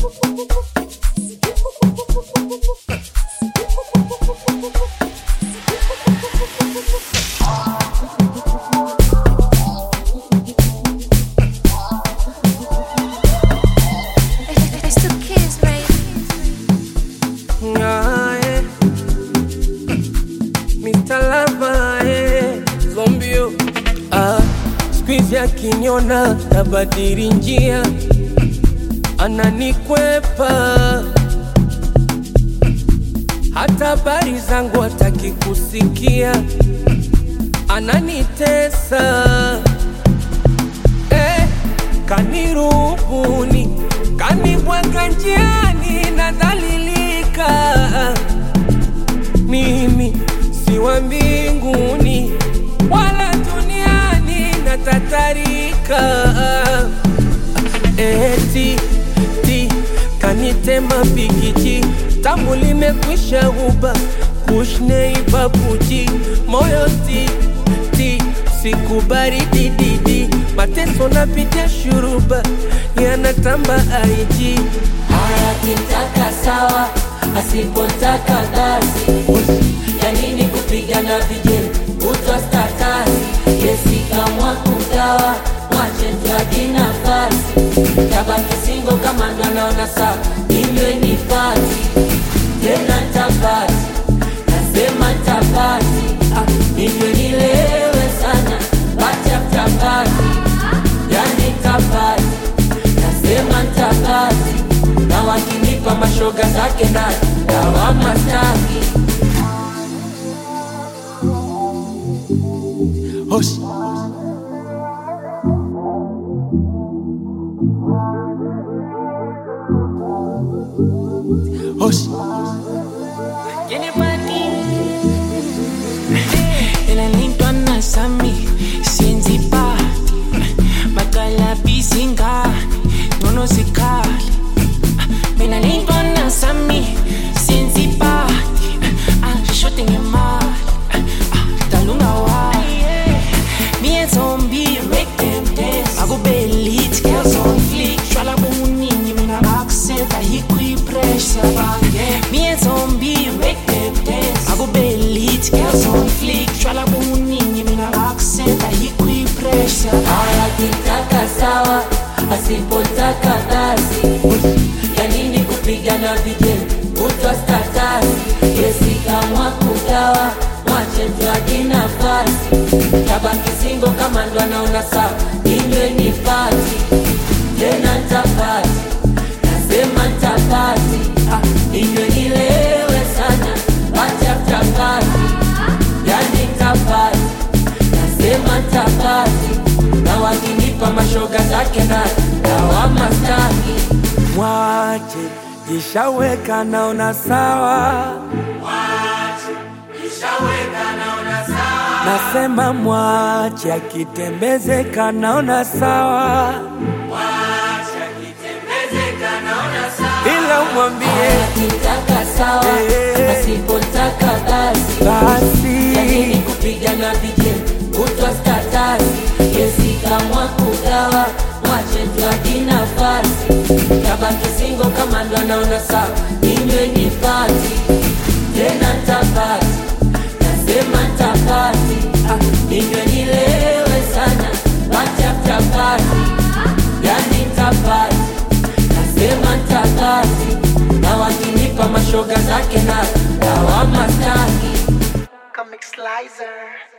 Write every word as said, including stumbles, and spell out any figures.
Akiniona nabadili njia, ananikwepa, hata habari zangu hataki kusikia, ananitesa. Eh, kanirubuni, kanibwaga njiani, nadhalilika. Mimi si wa mbinguni wala duniani, natatarika. Eti ti kanitema pikiji, tamu limekwisha uba, kushnei babuji. Moyo ti ti sikubari dididi, mateso napitia shuruba, yanatamba aiji. Haya kitaka sawa, asipotaka gazi. Ya nini kupigana vijeli, utwa statasi. Yesi kamwa kugawa, mwache tuadi nafasi. Tabaki singo kama ndo naona sawa, ninywe nipati. Tena tapati, nasema tapati. Ninywe nilewe sana, bacha tapati. Yani tapati, nasema tapati. Na wakinipa mashoga zake na dawa mastaki. Hush. Hush. Elalintwa nasami sienzi pa bakala bisinga nono sikali. Elalintwa nasami sienzi pa ah shooting your mind talunga wa me and zombie make them dance. I go belly girls on fleek shwala bomuningi mina accent I equip pressure. Me and zombie make them dance. I go belly girls on fleek shwala bomuningi mina accent I equip pressure. Haya kitaka sawa, asipotaka gazi. Ya nini kupigana vijeli, utwa statasi. Yesi kamwa kugawa, mwache tuadi nafasi. Tabaki singo kama ndo naona sawa, ninywe nipati. Tena tapati, nasema tapati. Ninywe nilewe sana, bacha tapati. Yani tapati, nasema tapati. Na wakinipa mashoga zake na dawa mastaki. Mwache jishaweka naona sawa, Mwache jishaweka naona sawa. nasema mwache akitembezeka naona sawa, Mwache akitembezeka naona sawa. ila umwambie Kitaka sawa, Eh. asipotaka gazi. basi. Ya nini kupigana vijeli, utwa statasi. Yesi kamwa kugawa, mwache tuadi nafasi. Tabaki singo kama ndo naona sawa, ninywe nipati. Tena tapati, nasema tapati. Ninywe nilewe sana, bacha tapati. Yani tapati, nasema tapati. Na wakinipa mashoga zake na dawa mastaki. Comic Slicer.